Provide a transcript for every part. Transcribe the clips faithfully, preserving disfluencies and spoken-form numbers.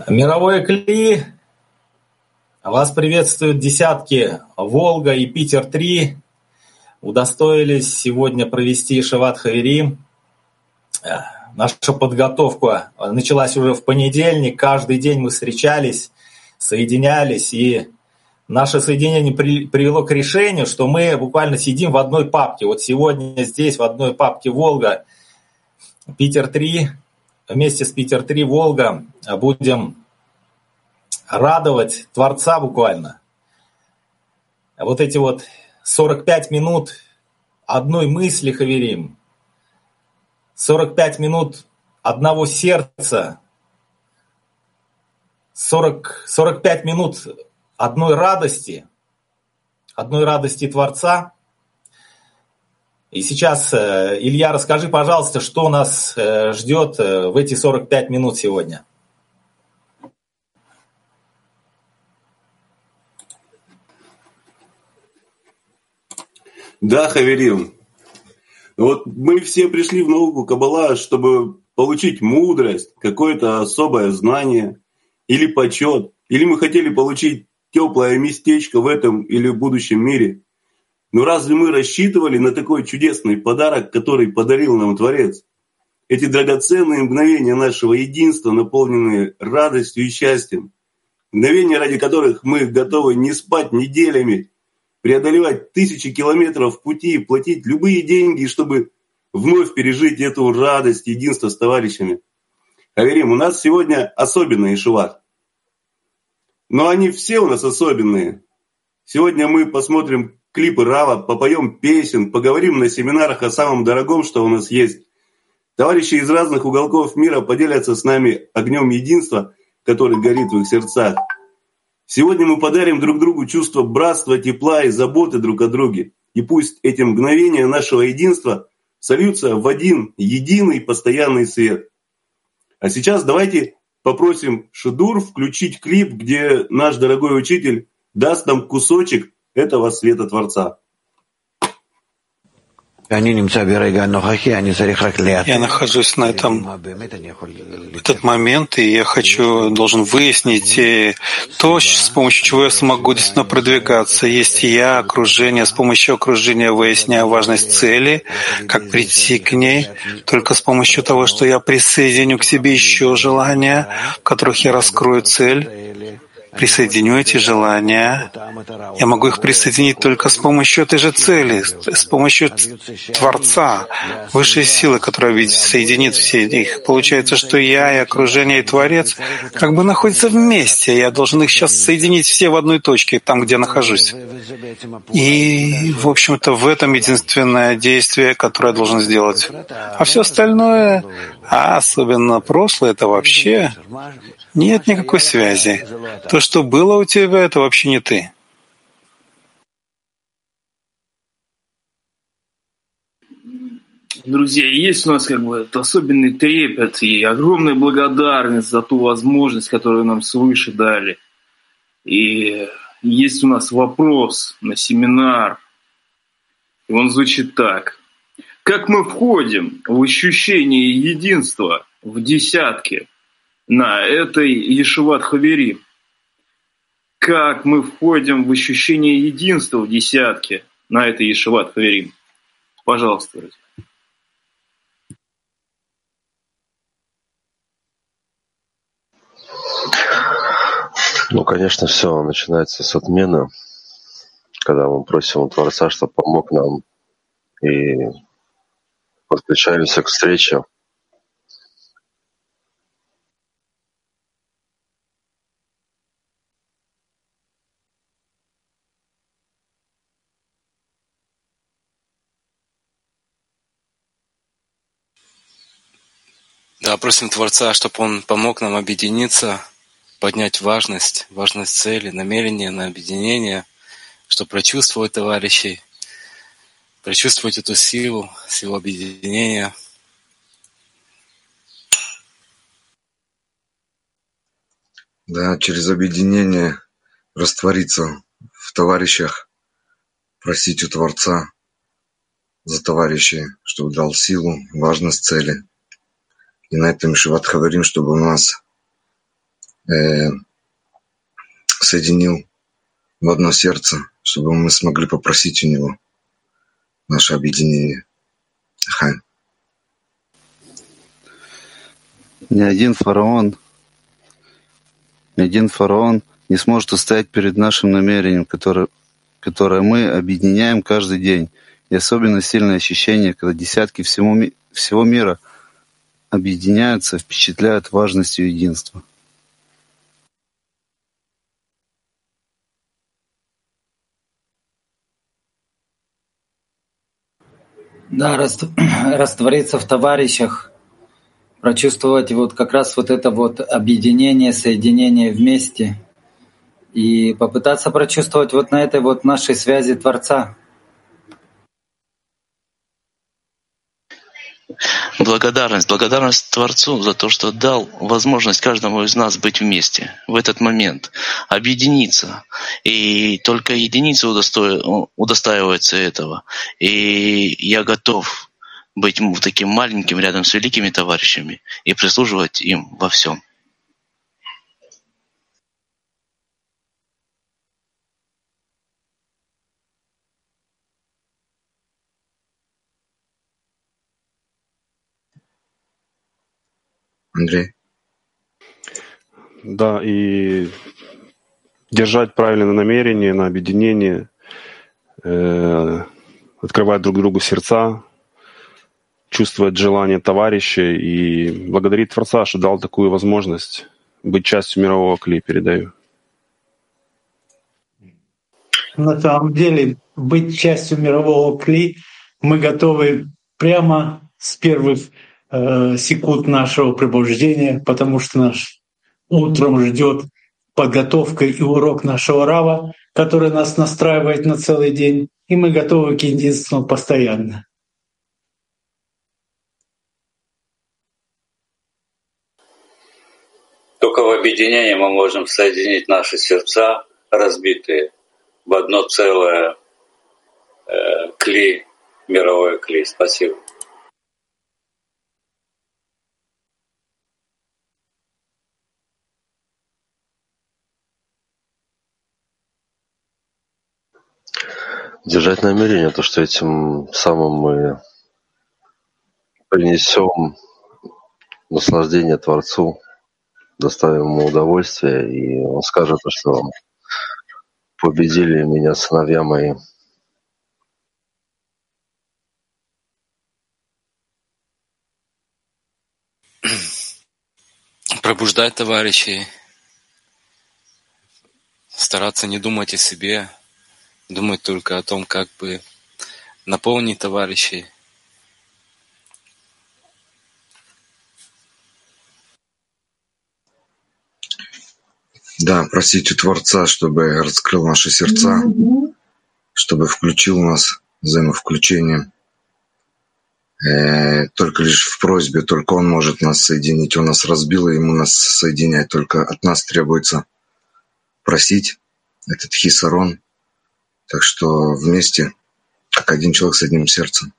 Мировое Кли, вас приветствуют десятки Волга и Питер-три. Удостоились сегодня провести Шават Хаверим. Наша подготовка началась уже в понедельник. Каждый день мы встречались, соединялись, и наше соединение при, привело к решению, что мы буквально сидим в одной папке. Вот сегодня здесь в одной папке Волга, Питер-три, вместе с Питер-три Волга будем радовать Творца буквально. Вот эти вот сорок пять минут одной мысли Хаверим, сорок пять минут одного сердца, сорок, сорок пять минут одной радости, одной радости Творца. И сейчас, Илья, расскажи, пожалуйста, что нас ждет в эти сорок пять минут сегодня. Да, Хаверим. Вот мы все пришли в науку Каббала, чтобы получить мудрость, какое-то особое знание или почет, или мы хотели получить теплое местечко в этом или будущем мире. Но разве мы рассчитывали на такой чудесный подарок, который подарил нам Творец? Эти драгоценные мгновения нашего единства, наполненные радостью и счастьем, мгновения, ради которых мы готовы не спать неделями, преодолевать тысячи километров пути, платить любые деньги, чтобы вновь пережить эту радость, единство с товарищами. Хаверим, у нас сегодня особенный Шават. Но они все у нас особенные. Сегодня мы посмотрим клипы Рава, попоем песен, поговорим на семинарах о самом дорогом, что у нас есть. Товарищи из разных уголков мира поделятся с нами огнем единства, который горит в их сердцах. Сегодня мы подарим друг другу чувство братства, тепла и заботы друг о друге. И пусть эти мгновения нашего единства сольются в один единый постоянный свет. А сейчас давайте попросим Шедур включить клип, где наш дорогой учитель даст нам кусочек этого света Творца. Я нахожусь на этом этот момент, и я хочу, должен выяснить то, с помощью чего я смогу действительно продвигаться. Есть я, окружение, с помощью окружения выясняю важность цели, как прийти к ней, только с помощью того, что я присоединю к себе еще желания, в которых я раскрою цель, присоединю эти желания. Я могу их присоединить только с помощью этой же цели, с помощью Творца, высшей силы, которая соединит все их. Получается, что я и окружение, и Творец как бы находятся вместе. Я должен их сейчас соединить все в одной точке, там, где нахожусь. И, в общем-то, в этом единственное действие, которое я должен сделать. А все остальное, а особенно прошлое, это вообще нет никакой связи. То, что было у тебя, это вообще не ты. Друзья, есть у нас как бы особенный трепет и огромная благодарность за ту возможность, которую нам свыше дали. И есть у нас вопрос на семинар, и он звучит так. Как мы входим в ощущение единства в десятке на этой Ешиват Хаверим? Как мы входим в ощущение единства в десятке на этой Ешиват Хаверим? Пожалуйста, друзья. Ну, конечно, все начинается с отмены, когда мы просим у Творца, чтобы помог нам, и подключаемся к встрече. Да, просим Творца, чтобы Он помог нам объединиться, поднять важность, важность цели, намерение на объединение, чтобы прочувствовать товарищей, прочувствовать эту силу, силу объединения. Да, через объединение раствориться в товарищах, просить у Творца за товарищей, чтобы дал силу, важность цели. И на этом Ешиват Хаверим, чтобы у нас э, соединил в одно сердце, чтобы мы смогли попросить у Него наше объединение. Хай. Ни один фараон, ни один фараон не сможет устоять перед нашим намерением, которое, которое мы объединяем каждый день. И особенно сильное ощущение, когда десятки всему, всего мира объединяются, впечатляют важностью единства. Да, раствориться в товарищах, прочувствовать вот как раз вот это вот объединение, соединение вместе и попытаться прочувствовать вот на этой вот нашей связи Творца. Благодарность, благодарность Творцу за то, что дал возможность каждому из нас быть вместе в этот момент, объединиться. И только единица удосто... удостаивается этого. И я готов быть таким маленьким рядом с великими товарищами и прислуживать им во всем. Андрей? Да, и держать правильное намерение на объединение, э, открывать друг другу сердца, чувствовать желание товарища и благодарить Творца, что дал такую возможность быть частью мирового кли, передаю. На самом деле, быть частью мирового кли мы готовы прямо с первых э, секунд нашего пробуждения, потому что наш утром ждет подготовка и урок нашего Рава, который нас настраивает на целый день, и мы готовы к единству постоянно. Только в объединении мы можем соединить наши сердца, разбитые в одно целое э, кли, мировое кли. Спасибо. Держать намерение, то, что этим самым мы принесем наслаждение Творцу, доставим ему удовольствие, и он скажет, что победили меня сыновья мои. Пробуждать товарищей, стараться не думать о себе, думать только о том, как бы наполнить товарищей. Да, просить у Творца, чтобы раскрыл наши сердца, чтобы включил нас взаимовключением. Э, только лишь в просьбе, только Он может нас соединить. Он нас разбил, и Ему нас соединять. Только от нас требуется просить этот хисарон. Так что вместе, как один человек с одним сердцем.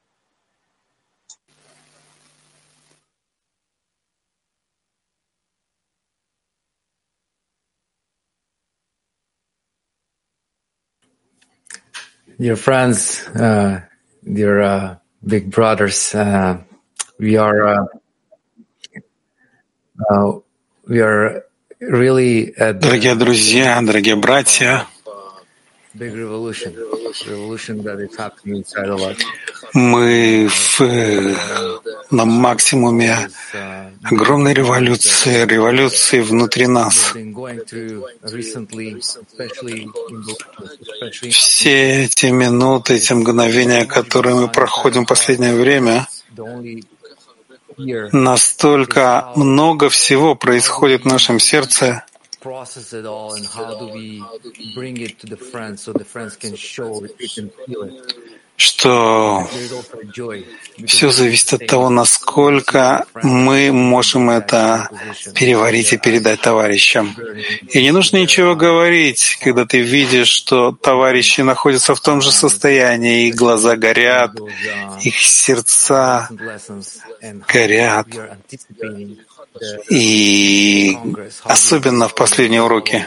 Dear friends, uh, dear uh, big brothers, uh, we are uh, uh, we are really at the Дорогие друзья, дорогие братья, big revolution, revolution that is happening inside of us. мы в, на максимуме огромной революции, революции внутри нас. Все эти минуты, эти мгновения, которые мы проходим в последнее время, настолько много всего происходит в нашем сердце, что все зависит от того, насколько мы можем это переварить и передать товарищам. И не нужно ничего говорить, когда ты видишь, что товарищи находятся в том же состоянии, их глаза горят, их сердца горят. и особенно в последние уроки.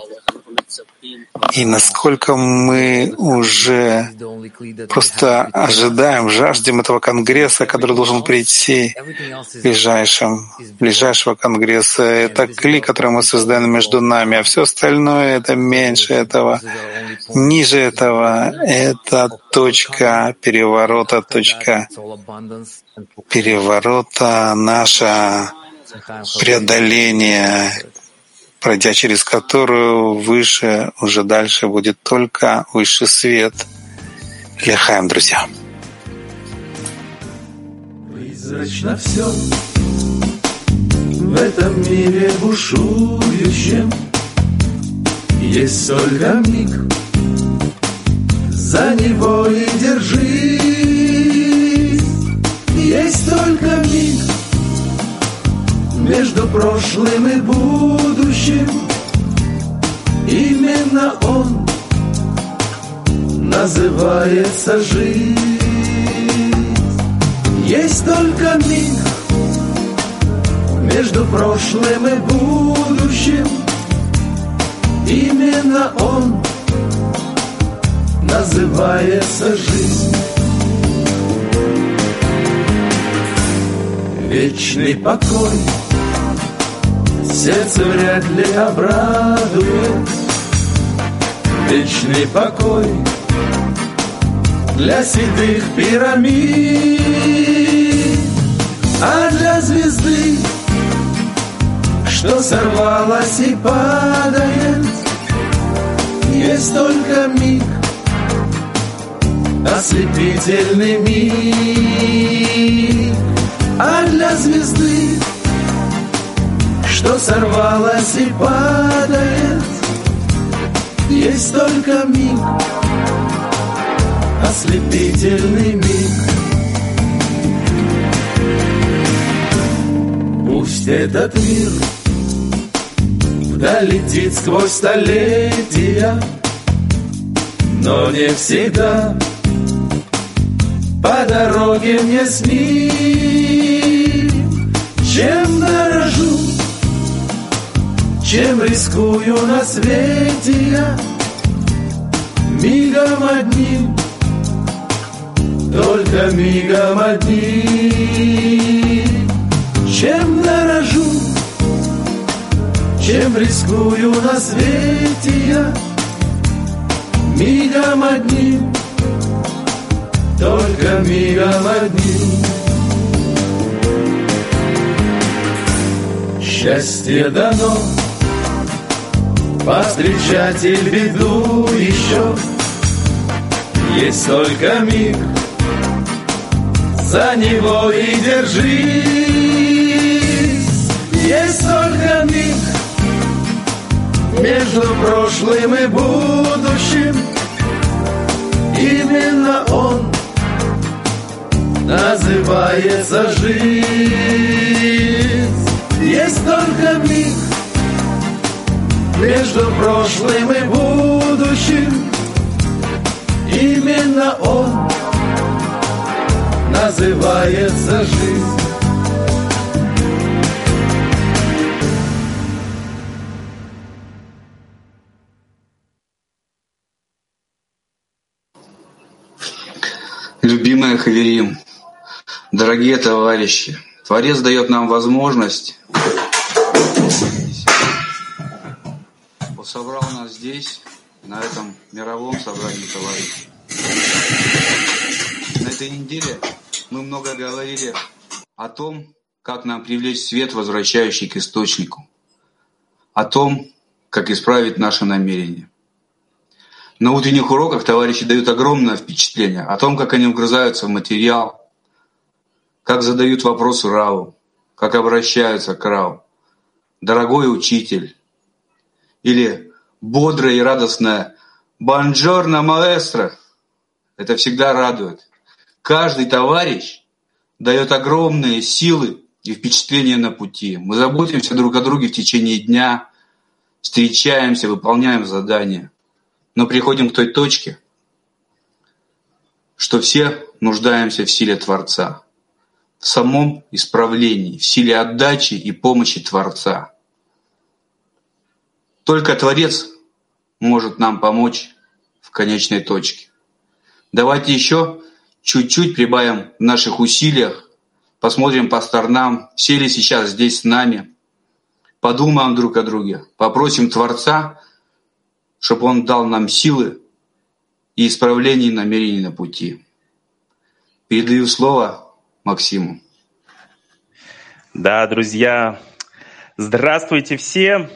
И насколько мы уже просто ожидаем, жаждем этого конгресса, который должен прийти ближайшим, ближайшего конгресса. Это кли, который мы создаем между нами, а все остальное — это меньше этого, ниже этого. Это точка переворота, точка переворота, наше преодоление, пройдя через которую выше, уже дальше будет только высший свет. Лехаем, друзья. Призрачно все в этом мире бушующем. Есть только миг, за него и держись. Есть только миг между прошлым и будущим. Именно он называется жизнь. Есть только миг между прошлым и будущим. Именно он называется жизнь. Вечный покой сердце вряд ли обрадует. Вечный покой для седых пирамид, а для звезды, что сорвалась и падает, есть только миг, ослепительный миг. А для звезды, что сорвалась и падает, есть только миг, ослепительный миг. Пусть этот мир вдаль летит сквозь столетия, но не всегда по дороге мне с ним. Чем дорожу, чем рискую на свете я, мигом одним, только мигом одним. Чем дорожу, чем рискую на свете я, мигом одним, только мигом одним. Счастье дано повстречать и беду еще. Есть только миг, за него и держись. Есть только миг между прошлым и будущим. Именно он называется жизнь. Есть только миг между прошлым и будущим. Именно он называется жизнь. Любимые хаверим, дорогие товарищи, Творец дает нам возможность. Он собрал нас здесь, на этом мировом собрании товарищей. На этой неделе мы много говорили о том, как нам привлечь свет, возвращающий к источнику, о том, как исправить наши намерения. На утренних уроках товарищи дают огромное впечатление о том, как они вгрызаются в материал, как задают вопросы Раву, как обращаются к Раву. Дорогой учитель. Или бодрое и радостное «Бонджорно, маэстро». Это всегда радует. Каждый товарищ дает огромные силы и впечатления на пути. Мы заботимся друг о друге в течение дня, встречаемся, выполняем задания. Но приходим к той точке, что все нуждаемся в силе Творца. в самом исправлении, в силе отдачи и помощи Творца. Только Творец может нам помочь в конечной точке. Давайте еще чуть-чуть прибавим в наших усилиях, посмотрим по сторонам, все ли сейчас здесь с нами, подумаем друг о друге, попросим Творца, чтобы Он дал нам силы и исправление намерений на пути. Передаю слово Максиму. Да, друзья, здравствуйте все.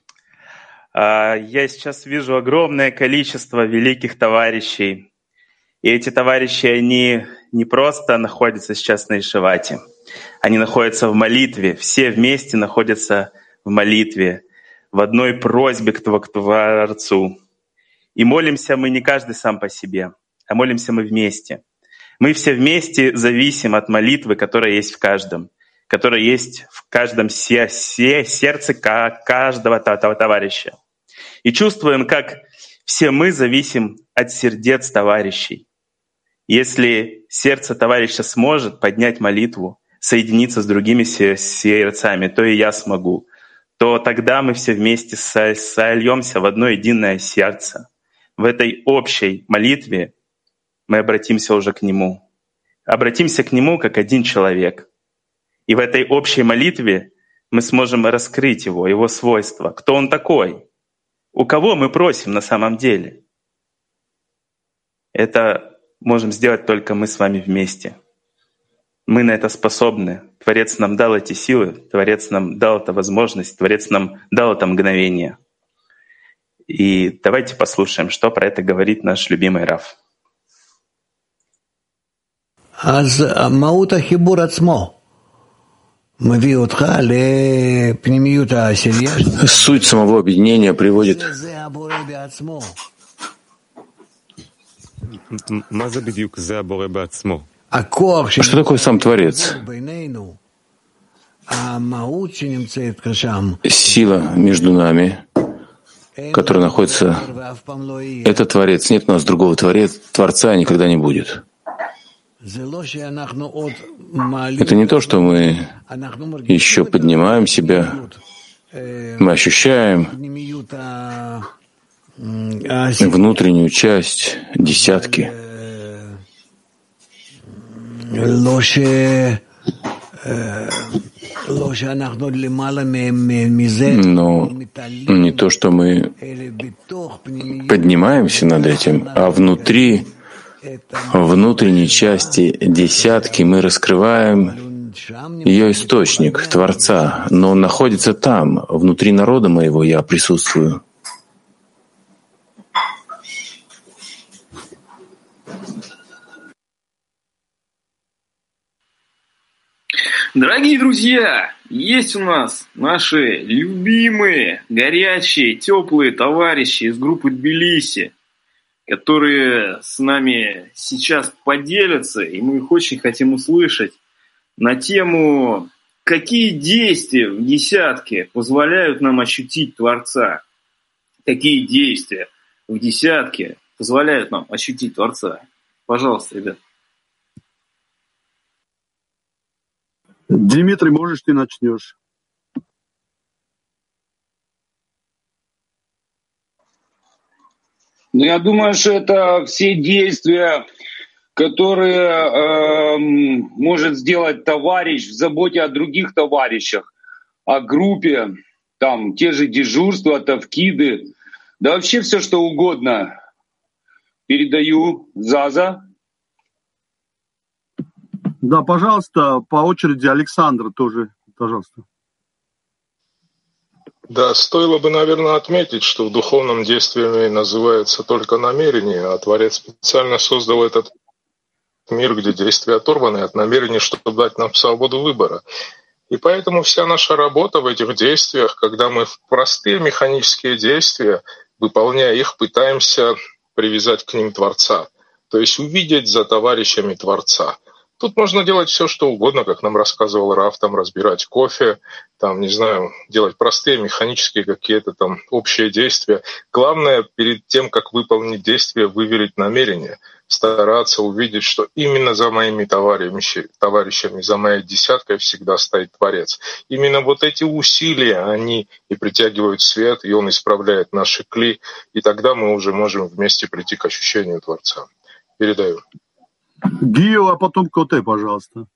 Я сейчас вижу огромное количество великих товарищей. И эти товарищи, они не просто находятся сейчас на Ишивате, они находятся в молитве, все вместе находятся в молитве, в одной просьбе к Творцу. И молимся мы не каждый сам по себе, а молимся мы вместе. Мы все вместе зависим от молитвы, которая есть в каждом, которая есть в каждом сердце каждого товарища. И чувствуем, как все мы зависим от сердец товарищей. Если сердце товарища сможет поднять молитву, соединиться с другими сердцами, то и я смогу. То тогда мы все вместе сольемся в одно единое сердце. В этой общей молитве мы обратимся уже к Нему. Обратимся к Нему как один человек. И в этой общей молитве мы сможем раскрыть Его, Его свойства. Кто Он такой? У кого мы просим на самом деле? Это можем сделать только мы с вами вместе. Мы на это способны. Творец нам дал эти силы, Творец нам дал эту возможность, Творец нам дал это мгновение. И давайте послушаем, что про это говорит наш любимый Рав. אז מהות החיבור עצמו מביא אותך לפנימיות העשירייה. Суть самого объединения приводит. זה הבורא בעצמו. מה זה בדיוק זה הבורא בעצמו? הכוח Что такое сам Творец? בינינו, המהות שנמצאת שם, Сила между нами, которая находится, это Творец. Нет у нас другого творец, Творца никогда не будет. Это не то, что мы еще поднимаем себя, мы ощущаем внутреннюю часть десятки. Но не то, что мы поднимаемся над этим, а внутри, внутренней части десятки мы раскрываем ее источник, Творца, но он находится там, внутри народа моего я присутствую. Дорогие друзья, есть у нас наши любимые, горячие, теплые товарищи из группы Тбилиси, которые с нами сейчас поделятся, и мы их очень хотим услышать, на тему, какие действия в десятке позволяют нам ощутить Творца. Какие действия в десятке позволяют нам ощутить Творца. Пожалуйста, ребят. Дмитрий, можешь, ты начнешь. Ну, я думаю, что это все действия, которые э, может сделать товарищ в заботе о других товарищах, о группе, там, те же дежурства, тавкиды, да вообще все, что угодно. Передаю Заза. Да, пожалуйста, по очереди Александр тоже, пожалуйста. Да, стоило бы, наверное, отметить, что в духовном действии называется только намерение, а Творец специально создал этот мир, где действия оторваны от намерений, чтобы дать нам свободу выбора. И поэтому вся наша работа в этих действиях, когда мы в простые механические действия, выполняя их, пытаемся привязать к ним Творца, то есть увидеть за товарищами Творца. Тут можно делать все, что угодно, как нам рассказывал Раф, там разбирать кофе, там, не знаю, делать простые механические какие-то там общие действия. Главное, перед тем, как выполнить действие, выверить намерение, стараться увидеть, что именно за моими товарищами, товарищами, за моей десяткой всегда стоит Творец. Именно вот эти усилия, они и притягивают свет, и он исправляет наши кли, и тогда мы уже можем вместе прийти к ощущению Творца. Передаю. Гио, а потом Коте, пожалуйста.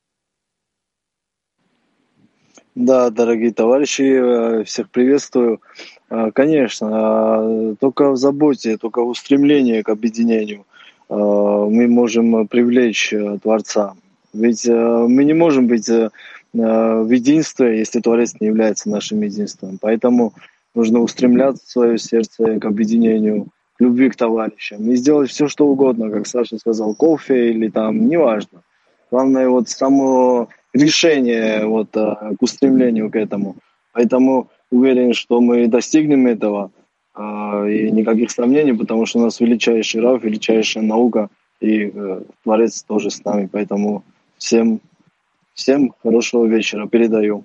Да, дорогие товарищи, всех приветствую. Конечно, только в заботе, только в устремлении к объединению мы можем привлечь Творца. Ведь мы не можем быть в единстве, если Творец не является нашим единством. Поэтому нужно устремляться в свое сердце к объединению, к любви к товарищам и сделать все, что угодно, как Саша сказал, кофе или там, неважно. Главное вот само решение вот, к устремлению к этому. Поэтому уверен, что мы достигнем этого, и никаких сомнений, потому что у нас величайший Рав, величайшая наука, и Творец тоже с нами. Поэтому всем, всем хорошего вечера. Передаю.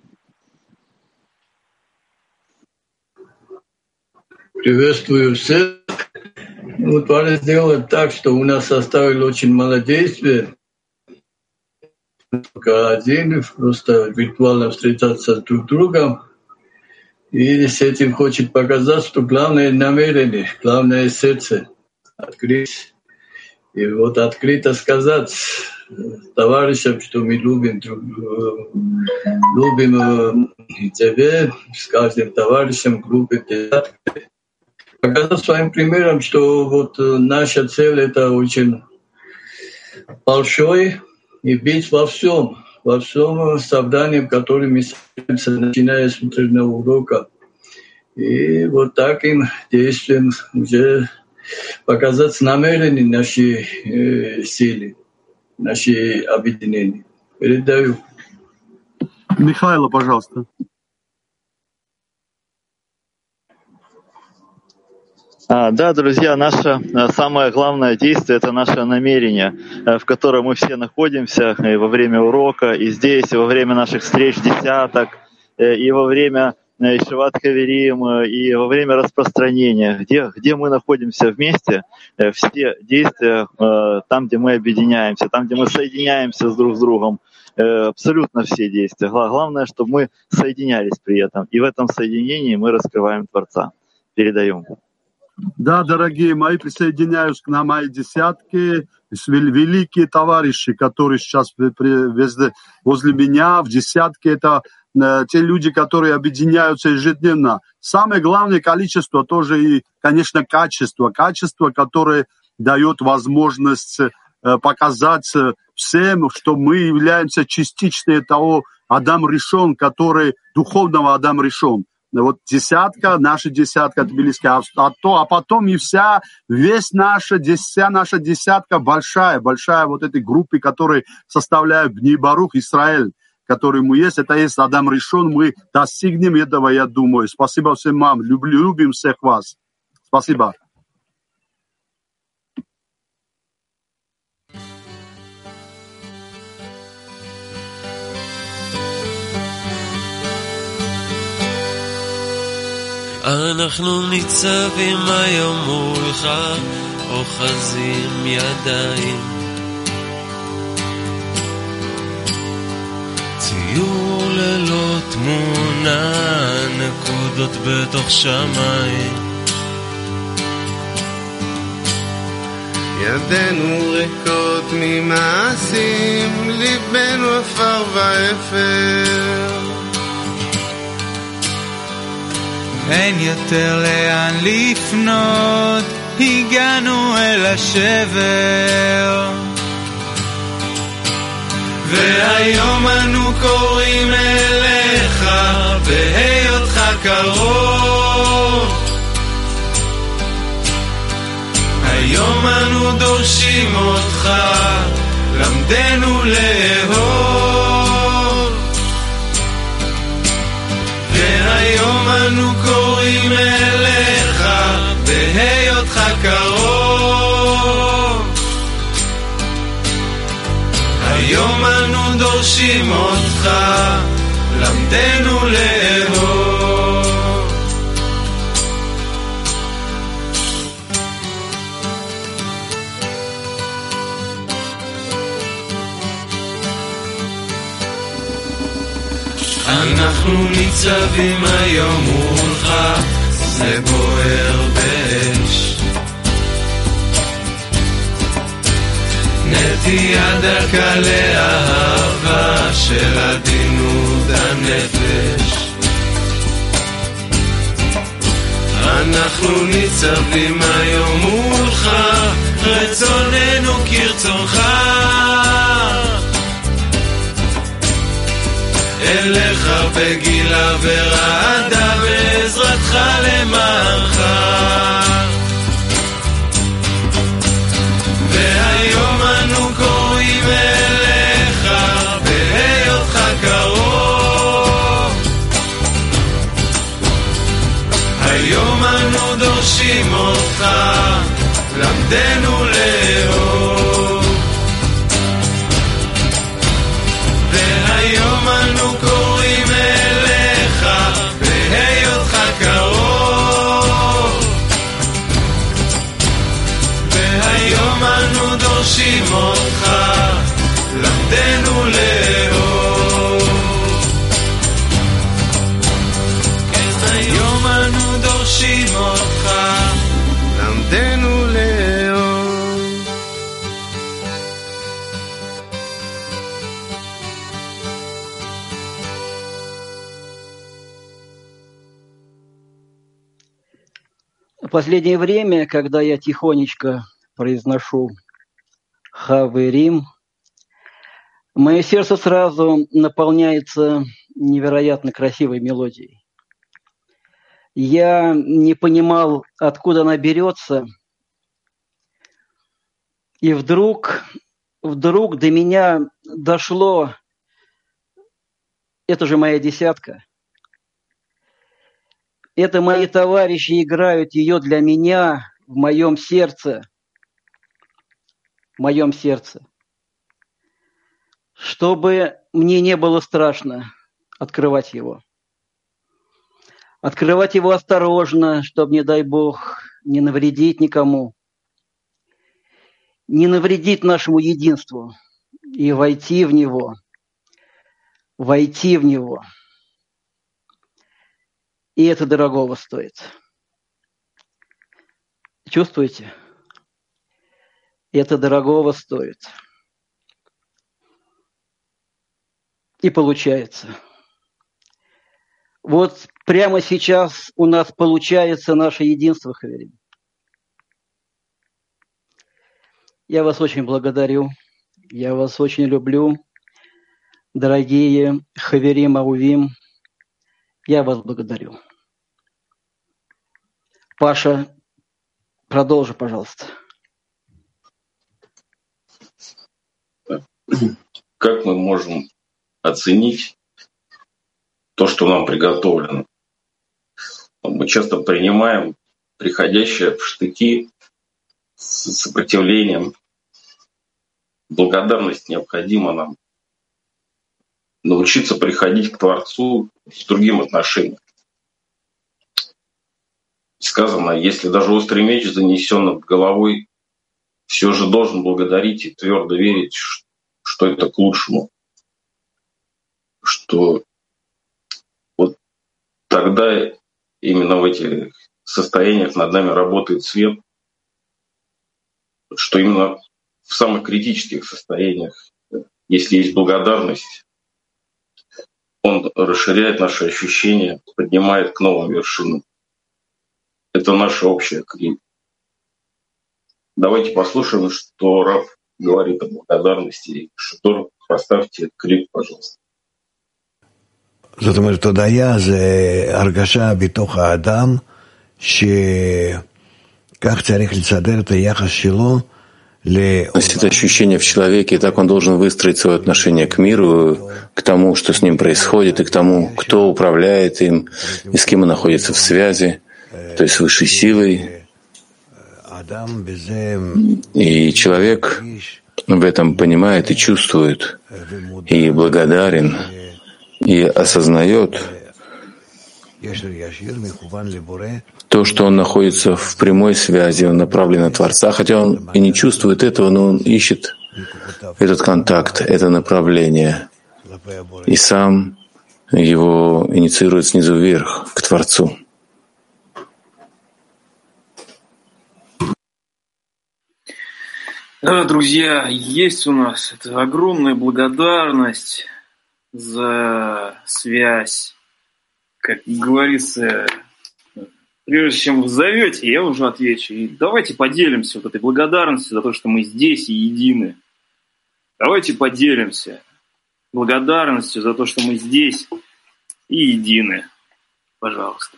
Приветствую всех. Ну, Творец сделает так, что у нас оставили очень мало действий. Только один, просто виртуально встречаться с друг другом. И с этим хочет показать, что главное намерение, главное сердце открыть. И вот открыто сказать товарищам, что мы любим друг друга, любим тебя, с каждым товарищем группы девятки. Показать своим примером, что вот наша цель — это очень большой, и быть во всем, во всем собрании, в котором мы собираемся, начиная с утреннего урока. И вот таким действием уже показать намерение нашей э, силы, нашей объединения. Передаю. Михайло, пожалуйста. Да, друзья, наше самое главное действие — это наше намерение, в котором мы все находимся и во время урока, и здесь, и во время наших встреч десяток, и во время Шиват Хаверим, и во время распространения, где, где мы находимся вместе, все действия там, где мы объединяемся, там, где мы соединяемся с друг с другом, абсолютно все действия. Главное, чтобы мы соединялись при этом, и в этом соединении мы раскрываем Творца. Передаем. Да, дорогие мои, присоединяюсь к нам мои десятки, великие товарищи, которые сейчас везде возле меня, в десятке, это э, те люди, которые объединяются ежедневно. Самое главное количество тоже и, конечно, качество. Качество, которое дает возможность э, показать всем, что мы являемся частичной того Адам Ришон, который, духовного Адам Ришон. Вот десятка, наша десятка тбилисская, а, то, а потом и вся, весь наша, вся наша десятка большая, большая вот этой группы, которые составляют Бни Барух, Израиль, который мы есть, это есть Адам Ришон, мы достигнем этого, я думаю. Спасибо всем вам, люблю, любим всех вас. Спасибо. אנחנו ניצבים היום מולך, אוחזים ידיים. ציור ללא תמונה, נקודות בתוך שמיים. ידינו ריקות ממעשים, ליבנו עפר ואפר. אין יותר לאן לפנות, הגענו אל השבר. והיום אנו קוראים אליך, בהיותך קרוב. היום אנו דורשים אותך, למדנו לאהוב. והיום אנו קוראים אליך, בהיותך קרוב. דורשים אותך, למדנו לאהוב. אנחנו ניצבים היום מולך, זה בוער באש. נטייה דרכה לאהבה של עדינות הנפש. אנחנו ניצבים היום מולך, רצוננו כרצונך. אליך בגילה ורעדה, בעזרתך למענך. והיום אנו קוראים אליך, בהיותך קרוב. היום אנו דורשים אותך, למדנו לאהוב. והיום אנו קוראים אליך, בהיותך קרוב. והיום אנו דורשים אותך, למדנו לאהוב. כן, היום אנו דורשים אותך, למדנו לאהוב. В последнее время, когда я тихонечко произношу Хаверим, мое сердце сразу наполняется невероятно красивой мелодией. Я не понимал, откуда она берется, и вдруг, вдруг до меня дошло, это же моя десятка. Это мои товарищи играют ее для меня в моем сердце, в моем сердце. Чтобы мне не было страшно открывать его. Открывать его осторожно, чтобы, не дай Бог, не навредить никому, не навредить нашему единству и войти в него, войти в него. И это дорогого стоит. Чувствуете? Это дорогого стоит. И получается. Вот прямо сейчас у нас получается наше единство, Хаверим. Я вас очень благодарю. Я вас очень люблю. Дорогие Хаверим Аувим, я вас благодарю. Паша, продолжи, пожалуйста. Как мы можем оценить то, что нам приготовлено? Мы часто принимаем приходящее в штыки с сопротивлением. Благодарность необходима нам. Научиться приходить к Творцу с другим отношением. Сказано, если даже острый меч занесен над головой, все же должен благодарить и твердо верить, что это к лучшему. Что вот тогда именно в этих состояниях над нами работает свет, что именно в самых критических состояниях, если есть благодарность, он расширяет наши ощущения, поднимает к новым вершинам. Это наша общая книга. Давайте послушаем, что Рав говорит о благодарности. Шатор, поставьте клип, пожалуйста. זאת אומרת, תודעה זה הרגשה בתוך האדם שכך צריך לסדר את היחס שלו. Это ощущение в человеке, и так он должен выстроить свое отношение к миру, к тому, что с ним происходит, и к тому, кто управляет им, и с кем он находится в связи, то есть с высшей силой. И человек в этом понимает и чувствует, и благодарен, и осознает то, что он находится в прямой связи, он направлен на Творца, хотя он и не чувствует этого, но он ищет этот контакт, это направление, и сам его инициирует снизу вверх, к Творцу. Да, друзья, есть у нас это огромная благодарность за связь. Как говорится, прежде чем вы зовете, я уже отвечу. И давайте поделимся вот этой благодарностью за то, что мы здесь и едины. Давайте поделимся благодарностью за то, что мы здесь и едины. Пожалуйста.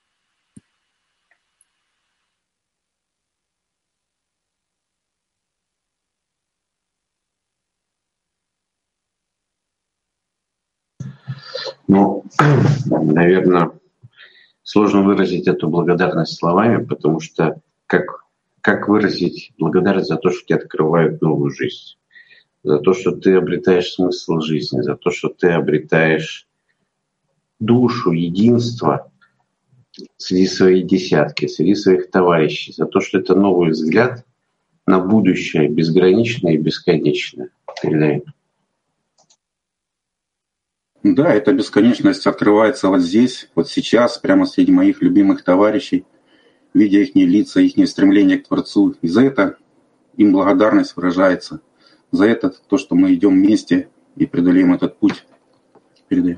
Ну, наверное, сложно выразить эту благодарность словами, потому что как, как выразить благодарность за то, что тебе открывают новую жизнь, за то, что ты обретаешь смысл жизни, за то, что ты обретаешь душу, единство среди своей десятки, среди своих товарищей, за то, что это новый взгляд на будущее, безграничное и бесконечное. Передай. Да, эта бесконечность открывается вот здесь, вот сейчас, прямо среди моих любимых товарищей, видя их лица, их стремление к Творцу. И за это им благодарность выражается. За это то, что мы идем вместе и преодолеем этот путь. Передаю.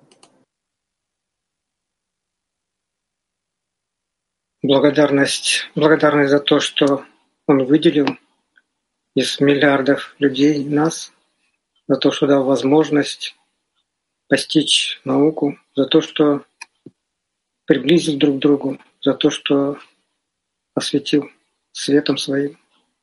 Благодарность, благодарность за то, что Он выделил из миллиардов людей нас, за то, что дал возможность постичь науку, за то, что приблизил друг к другу, за то, что осветил светом своим.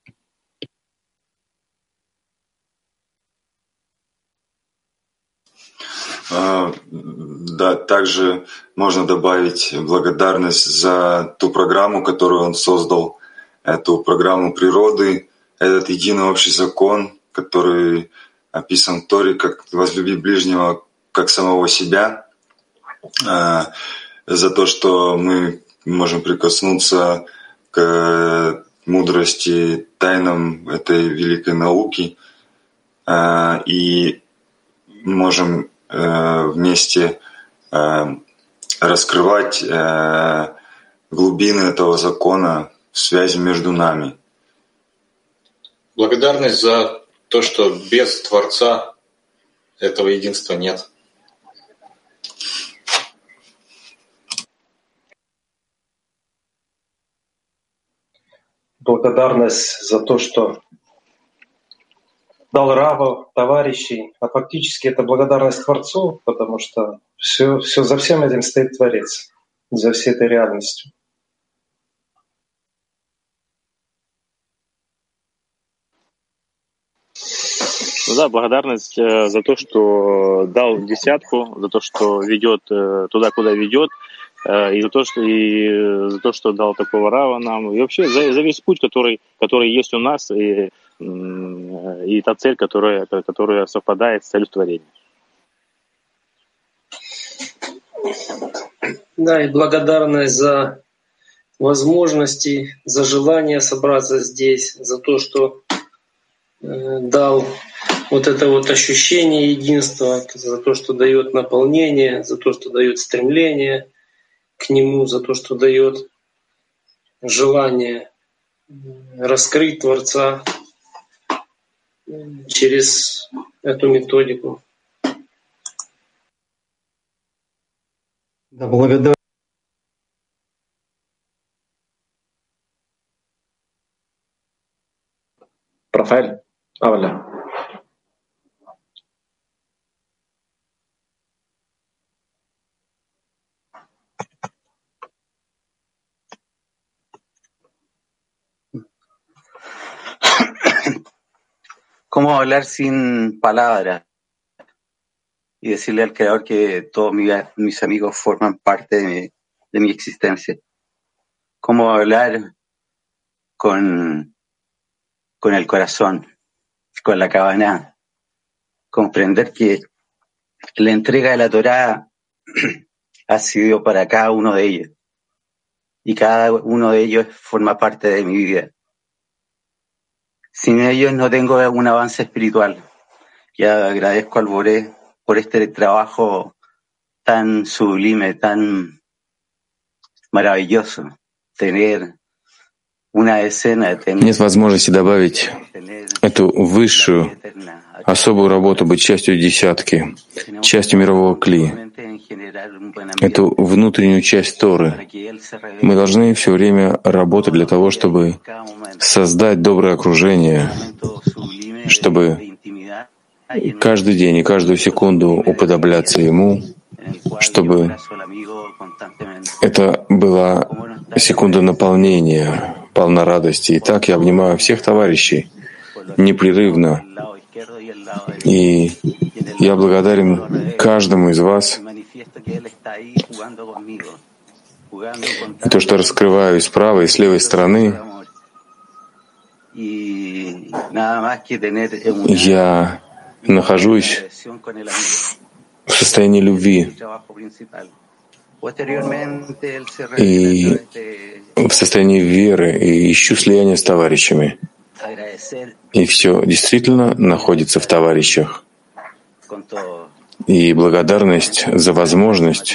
Да, также можно добавить благодарность за ту программу, которую он создал, эту программу природы, этот единый общий закон, который описан в Торе, как возлюби ближнего как самого себя, за то, что мы можем прикоснуться к мудрости, тайнам этой великой науки и можем вместе раскрывать глубины этого закона, связи между нами. Благодарность за то, что без Творца этого единства нет. Благодарность за то, что дал Рава, товарищей, а фактически это благодарность Творцу, потому что все, все за всем этим стоит Творец, за всей этой реальностью. Ну да, благодарность э, за то, что дал десятку, за то, что ведет э, туда, куда ведет, э, и за то, что и э, за то, что дал такого Рава нам, и вообще за, за весь путь, который, который есть у нас, и, э, и та цель, которая, которая совпадает с целью творения. Да, и благодарность за возможности, за желание собраться здесь, за то, что э, дал вот это вот ощущение единства, за то, что дает наполнение, за то, что дает стремление к нему, за то, что дает желание раскрыть Творца через эту методику. Да, благодарю. Rafael, habla. ¿Cómo hablar sin palabras y decirle al Creador que todos mis, mis amigos forman parte de mi, de mi existencia? ¿Cómo hablar con, con el corazón? con la Kavaná, comprender que la entrega de la Torá ha sido para cada uno de ellos y cada uno de ellos forma parte de mi vida. Sin ellos no tengo un avance espiritual. Ya agradezco al Boré por este trabajo tan sublime, tan maravilloso. Tener una escena, tener... Нет возможности добавить эту высшую, особую работу, быть частью десятки, частью мирового кли, эту внутреннюю часть Торы. Мы должны все время работать для того, чтобы создать доброе окружение, чтобы каждый день и каждую секунду уподобляться Ему, чтобы это была секунда наполнения, полна радости. И так я обнимаю всех товарищей непрерывно. И я благодарен каждому из вас. И то, что раскрываю и с правой, и с левой стороны, я нахожусь в состоянии любви и в состоянии веры, и ищу слияния с товарищами. И все действительно находится в товарищах. И благодарность за возможность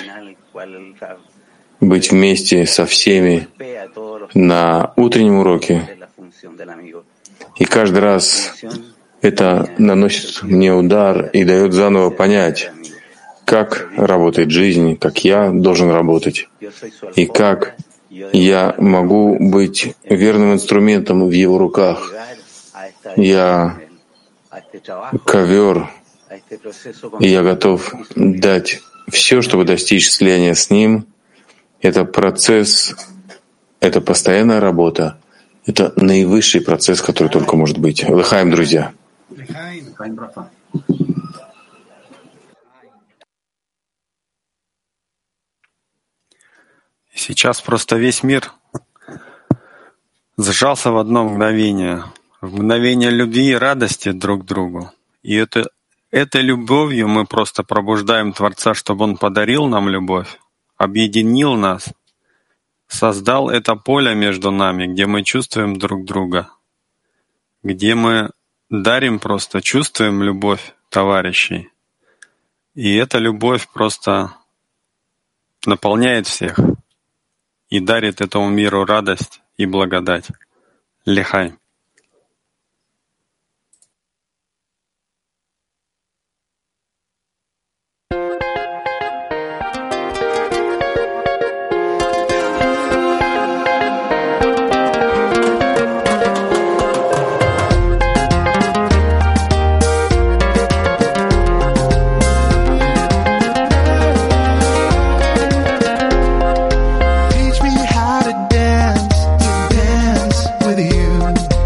быть вместе со всеми на утреннем уроке. И каждый раз это наносит мне удар и дает заново понять, как работает жизнь, как я должен работать, и как я могу быть верным инструментом в его руках. Я ковер, и я готов дать все, чтобы достичь слияния с ним. Это процесс, это постоянная работа, это наивысший процесс, который только может быть. Лыхаем, друзья. Сейчас просто весь мир сжался в одно мгновение, в мгновение любви и радости друг к другу. И это, этой любовью мы просто пробуждаем Творца, чтобы Он подарил нам любовь, объединил нас, создал это поле между нами, где мы чувствуем друг друга, где мы дарим просто, чувствуем любовь товарищей. И эта любовь просто наполняет всех и дарит этому миру радость и благодать. Лихай. Teach me how to dance, to dance with you.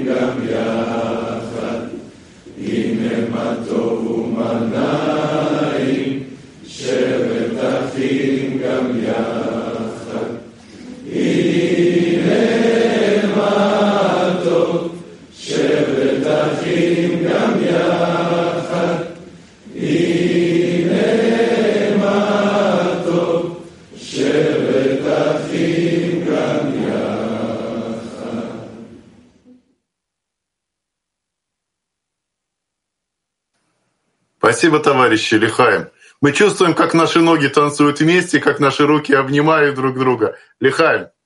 גם יחד, הנה מה טוב ומה נעים, שבת אחים גם יחד. הנה מה טוב, שבת אחים גם יחד. הנה מה טוב, שבת אחים גם יחד. Спасибо, товарищи Лихаим. Мы чувствуем, как наши ноги танцуют вместе, как наши руки обнимают друг друга. Лихаим,